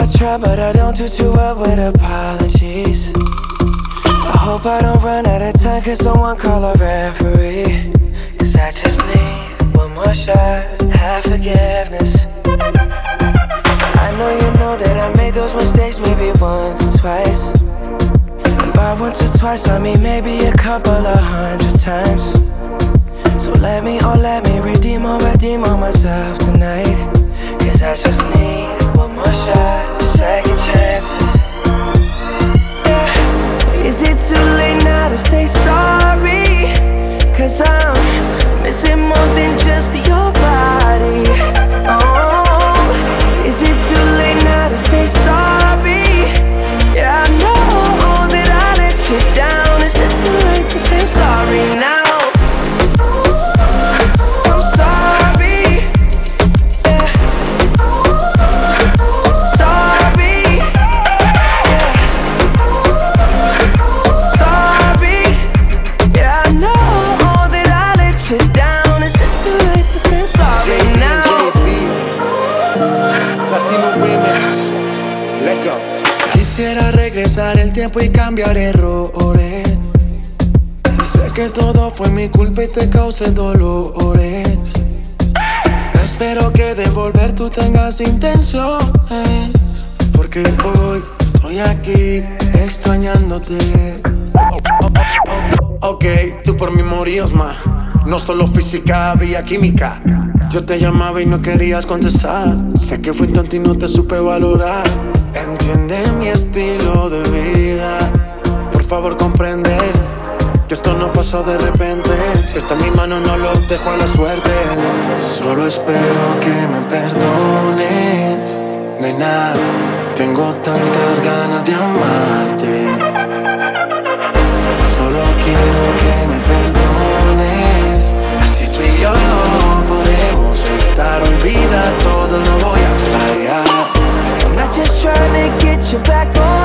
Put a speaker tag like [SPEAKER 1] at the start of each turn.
[SPEAKER 1] try, but I don't do too well with apologies. I hope I don't run out of time, cause someone call a referee. Cause I just need one more shot, have forgiveness. I know you know that I made those mistakes maybe once or twice. And by once or twice I mean maybe a couple of 100 times. So let me redeem on myself tonight. Cause I just need one more shot, second chances. Yeah. Is it too late now to say sorry? Cause I'm missing more than just your body. Oh, is it too late now to say sorry? Yeah, I know that I let you down. Is it too late to say I'm sorry now?
[SPEAKER 2] Quisiera regresar el tiempo y cambiar errores. Sé que todo fue mi culpa y te causé dolores. Espero que de volver tú tengas intenciones, porque hoy estoy aquí extrañándote. Ok, tú por mí morías más. No solo física, había química. Yo te llamaba y no querías contestar. Sé que fui tonto y no te supe valorar. Entiende mi estilo de vida. Por favor comprende que esto no pasó de repente. Si está en mi mano no lo dejo a la suerte. Solo espero que me perdones, nena. Tengo tantas ganas de amarte. Solo quiero que me perdones. Así tú y yo podremos estar. Olvida todo, no voy a fallar.
[SPEAKER 1] I'm not just trying to get you back on